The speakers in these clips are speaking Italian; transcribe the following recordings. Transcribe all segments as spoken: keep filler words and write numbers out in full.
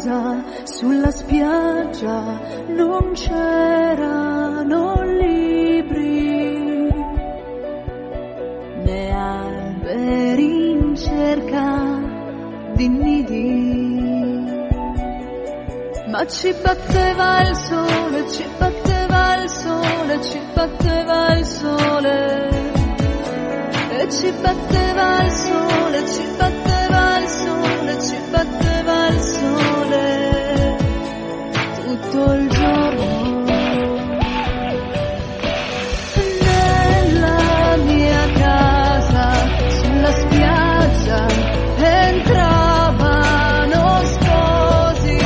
casa, sulla spiaggia non c'erano libri, né alberi in cerca di nidi, ma ci batteva il sole, ci batteva il sole, ci batteva il sole, e ci batteva il sole, ci batteva il sole, ci batteva il sole tutto il giorno. Nella mia casa, sulla spiaggia, entravano sposi,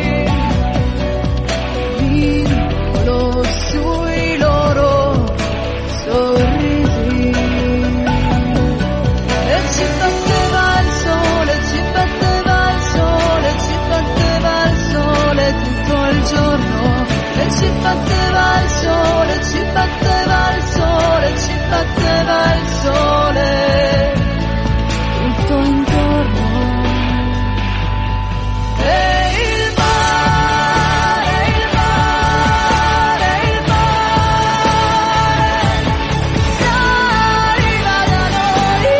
vincolo sui loro sorrisi, e ci batteva il sole, ci batteva il sole, ci batteva il sole tutto il giorno, e ci batteva il sole, ci batteva il sole, ci batteva il sole tutto intorno. E il mare, il mare, il mare s'arriva da noi,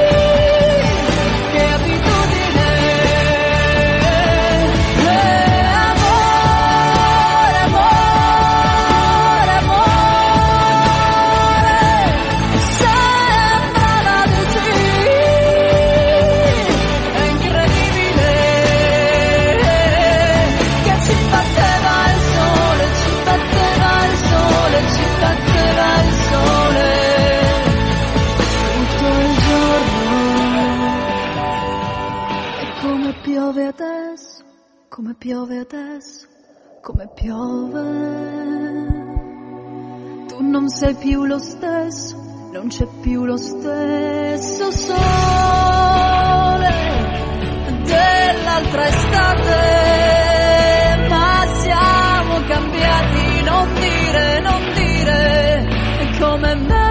che abitudine, e amore, amore, amore, sembrava così, è incredibile, che ci batteva il sole, ci batteva il sole, ci batteva il sole tutto il giorno. E come piove adesso, come piove adesso, come piove. Tu non sei più lo stesso, non c'è più lo stesso sole dell'altra estate, ma siamo cambiati, non dire, non dire come me.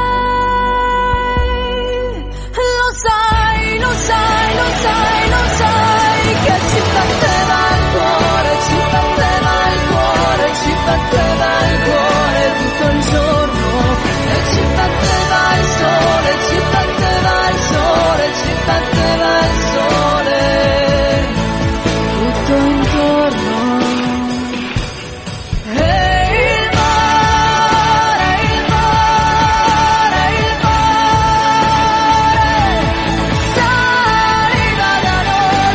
Lo sai, lo sai, lo sai, lo sai, che ci batteva il cuore, ci batteva il cuore, ci batteva il cuore tutto il giorno, e ci batteva il sole, ci batteva il sole, ci batteva il sole tutto intorno. E il mare, il mare, il mare s'arriva da noi,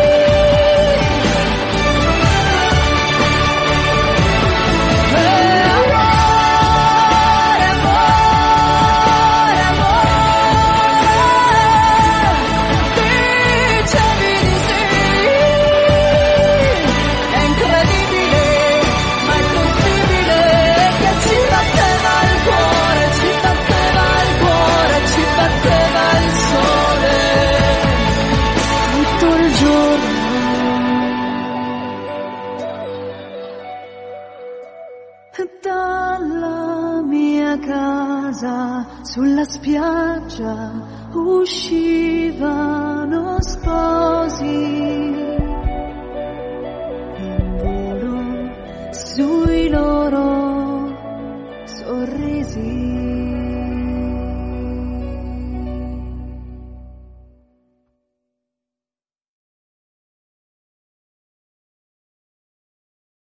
e amore, amore, amore, dicevi di sì, è incredibile, ma è possibile, che ci batteva il cuore, ci batteva il cuore, ci batteva il sole tutto il giorno. E dalla mia casa, sulla spiaggia, uscivano sposi, in volo sui loro sorrisi.